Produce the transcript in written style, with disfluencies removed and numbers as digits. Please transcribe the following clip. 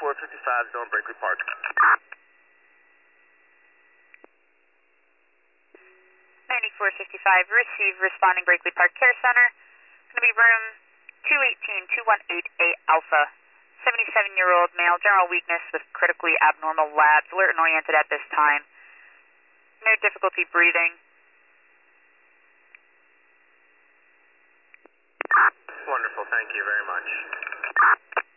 9455, zone Brinkley Park. 9455, receive, responding Brinkley Park Care Center. Going to be room 218-218A Alpha. 77-year-old male, general weakness with critically abnormal labs, alert and oriented at this time. No difficulty breathing. Wonderful, thank you very much.